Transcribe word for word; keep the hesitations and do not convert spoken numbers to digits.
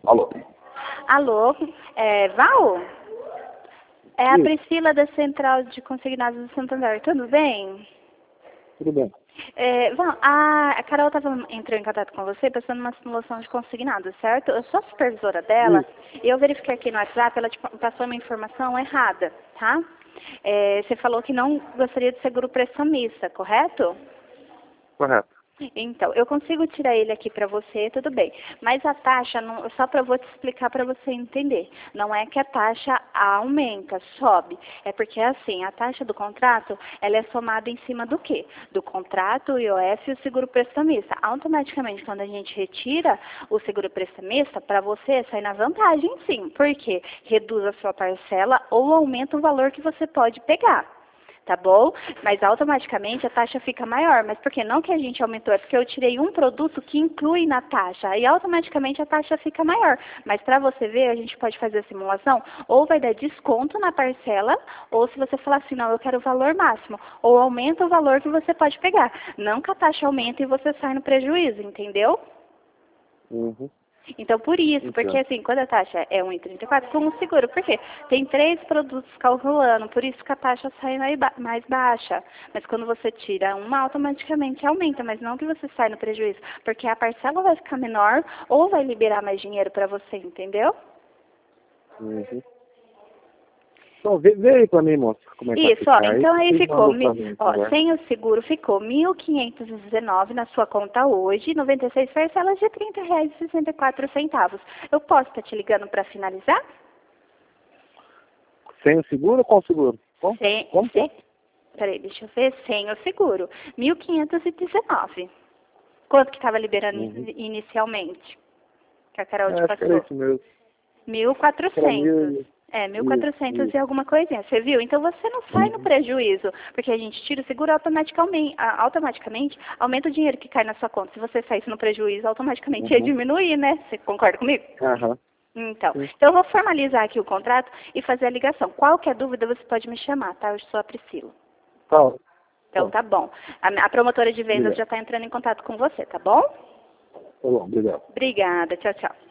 Alô? Alô, é, Val? É a Sim. Priscila da Central de Consignados do Santander, tudo bem? Tudo bem. É, Val, a, a Carol estava entrou em contato com você passando uma simulação de consignados, certo? Eu sou a supervisora dela e eu verifiquei aqui no WhatsApp, ela te passou uma informação errada, tá? É, você falou que não gostaria de seguro prestamista, correto? Correto. Então, eu consigo tirar ele aqui para você, tudo bem. Mas a taxa, não, só para eu vou te explicar para você entender. Não é que a taxa aumenta, sobe. É porque, assim, a taxa do contrato, ela é somada em cima do quê? Do contrato, o I O F e o seguro prestamista. Automaticamente, quando a gente retira o seguro prestamista, para você sai na vantagem, sim. Por quê? Reduz a sua parcela ou aumenta o valor que você pode pegar. Tá bom? Mas automaticamente a taxa fica maior. Mas por que não que a gente aumentou? É porque eu tirei um produto que inclui na taxa. E automaticamente a taxa fica maior. Mas para você ver, a gente pode fazer a simulação. Ou vai dar desconto na parcela. Ou se você falar assim, não, eu quero o valor máximo. Ou aumenta o valor que você pode pegar. Não que a taxa aumenta e você sai no prejuízo, entendeu? Uhum. Então, por isso, porque Entendo. assim, quando a taxa é um vírgula trinta e quatro, com o seguro, por quê? Tem três produtos calculando, por isso que a taxa sai mais ba- mais baixa. Mas quando você tira uma, automaticamente aumenta, mas não que você sai no prejuízo, porque a parcela vai ficar menor ou vai liberar mais dinheiro para você, entendeu? Uhum. Então, vê, vê aí pra mim, moça, como é que vai Isso, ó, ficar aí. então aí E ficou, manda pra mi- mim, ó, tá? sem o seguro ficou mil quinhentos e dezenove na sua conta hoje, noventa e seis parcelas de trinta reais e sessenta e quatro centavos. Eu posso estar te ligando para finalizar? Sem o seguro ou com o seguro? Como? Sem, Como que é? sem, peraí, deixa eu ver, sem o seguro. mil quinhentos e dezenove. Quanto que estava liberando Uhum. in- inicialmente? Que a Carol É, te acho que era passou? isso mesmo. Mil e Pra quatrocentos. mim, É, mil e isso, quatrocentos e isso. alguma coisinha, você viu? Então você não sai no Uhum. prejuízo, porque a gente tira o seguro automaticamente, a- automaticamente aumenta o dinheiro que cai na sua conta. Se você saísse no prejuízo, automaticamente ia Uhum. diminuir, né? Você concorda comigo? Aham. Então, Sim. então eu vou formalizar aqui o contrato e fazer a ligação. Qualquer dúvida você pode me chamar, tá? Eu sou a Priscila. Tá. Então Tá. tá bom. A, a promotora de vendas Obrigado. já está entrando em contato com você, tá bom? Tá bom, obrigado. Obrigada. Tchau, tchau.